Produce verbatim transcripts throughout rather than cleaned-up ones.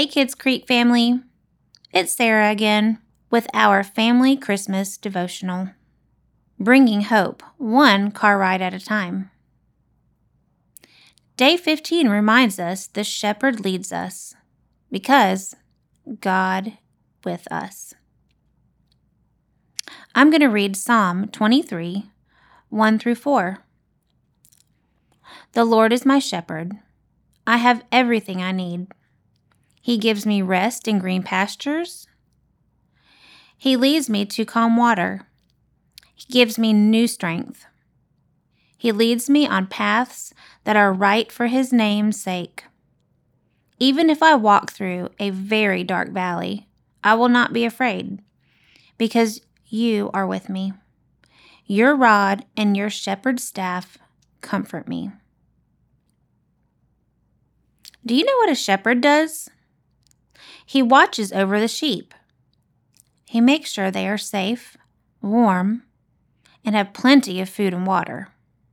Hey Kids Creek family, it's Sarah again with our family Christmas devotional, bringing hope one car ride at a time. Day fifteen reminds us the shepherd leads us because God with us. I'm going to read Psalm twenty-three, one through four. The Lord is my shepherd. I have everything I need. He gives me rest in green pastures. He leads me to calm water. He gives me new strength. He leads me on paths that are right for His name's sake. Even if I walk through a very dark valley, I will not be afraid, because You are with me. Your rod and Your shepherd's staff comfort me. Do you know what a shepherd does? He watches over the sheep. He makes sure they are safe, warm, and have plenty of food and water.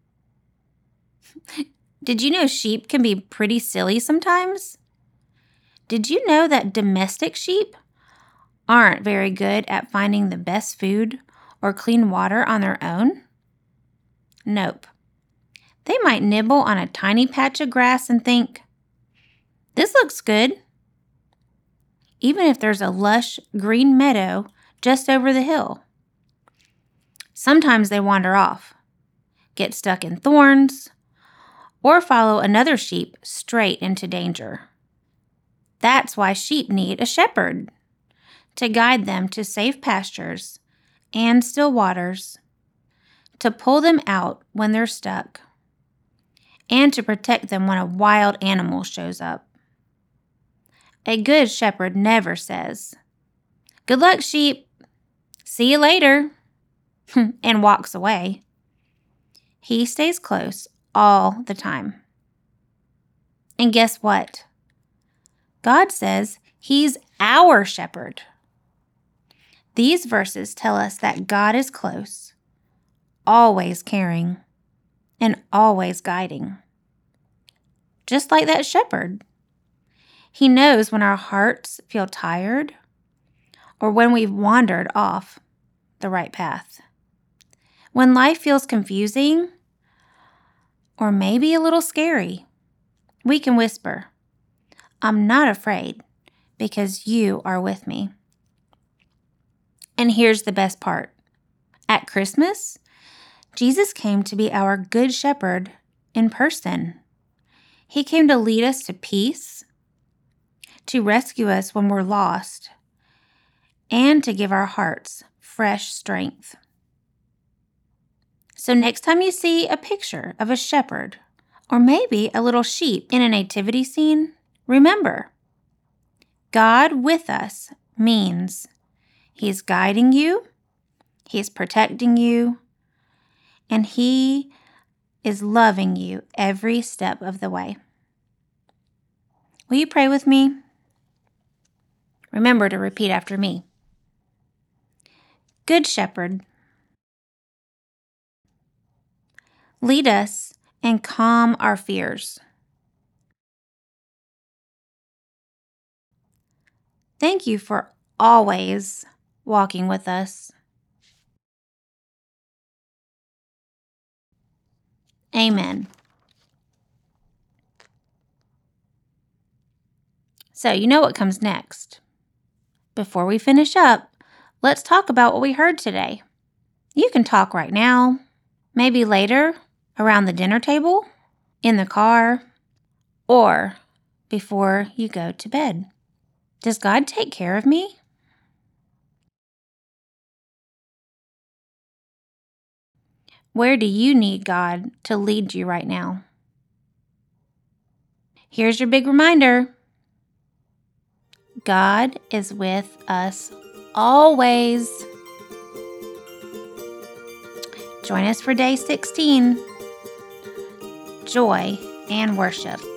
Did you know sheep can be pretty silly sometimes? Did you know that domestic sheep aren't very good at finding the best food or clean water on their own? Nope. They might nibble on a tiny patch of grass and think, "This looks good," even if there's a lush green meadow just over the hill. Sometimes they wander off, get stuck in thorns, or follow another sheep straight into danger. That's why sheep need a shepherd, to guide them to safe pastures and still waters, to pull them out when they're stuck, and to protect them when a wild animal shows up. A good shepherd never says, "Good luck, sheep. See you later," and walks away. He stays close all the time. And guess what? God says He's our shepherd. These verses tell us that God is close, always caring, and always guiding. Just like that shepherd. He knows when our hearts feel tired or when we've wandered off the right path. When life feels confusing or maybe a little scary, we can whisper, "I'm not afraid because You are with me." And here's the best part. At Christmas, Jesus came to be our good shepherd in person. He came to lead us to peace, to rescue us when we're lost, and to give our hearts fresh strength. So next time you see a picture of a shepherd, or maybe a little sheep in a nativity scene, remember, God with us means He's guiding you, He's protecting you, and He is loving you every step of the way. Will you pray with me? Remember to repeat after me. Good Shepherd, lead us and calm our fears. Thank You for always walking with us. Amen. So, you know what comes next. Before we finish up, let's talk about what we heard today. You can talk right now, maybe later, around the dinner table, in the car, or before you go to bed. Does God take care of me? Where do you need God to lead you right now? Here's your big reminder. God is with us always. Join us for day sixteen, Joy and Worship.